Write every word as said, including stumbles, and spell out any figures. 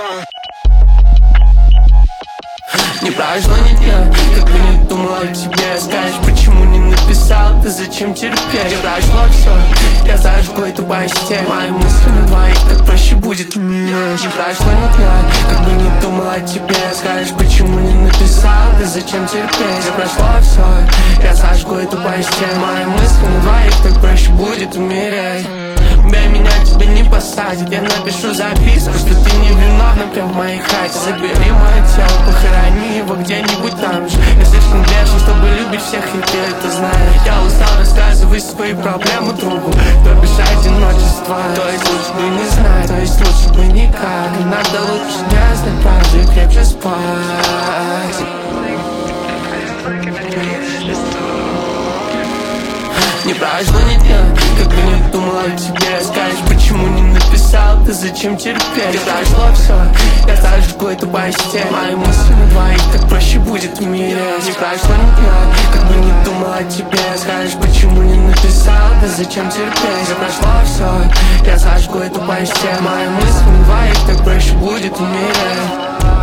Не прошло ни дня, как бы не думал о тебе. Скажешь, почему не написал, ты зачем терпеть? Не прошло все, я зажгу эту постель. Мои мысли на двоих, так проще будет умереть. Не прошло ни дня, как бы не думал о тебе. Скажешь, почему не написал, ты зачем терпеть? Не прошло все, я зажгу эту постель. Мои мысли на двоих, так проще будет умереть. Бей, меня тебе не посадят, я напишу записку, что ты не виновна прям в моей хате. Забери мое тело, похорони его где-нибудь там же. Я слишком грешен, чтобы любить всех, и ты это знаешь. Я устал рассказывать свои проблемы другу, то бишь одиночество. То есть лучше бы не знать, то есть лучше бы никак. Иногда лучше не знать правду и крепче спать. Не прошло ни дня, как бы не думал о тебе. Скажешь, почему не написал, ты зачем терпеть? Не прошло все, я зажгу эту постель. Мои мысли на двоих, так проще будет умереть. Не прошло ни дня, как бы не думал о тебе. Скажешь, почему не написал, ты зачем терпеть? Не прошло все, я зажгу эту постель. Мои мысли на двоих, так проще будет умереть.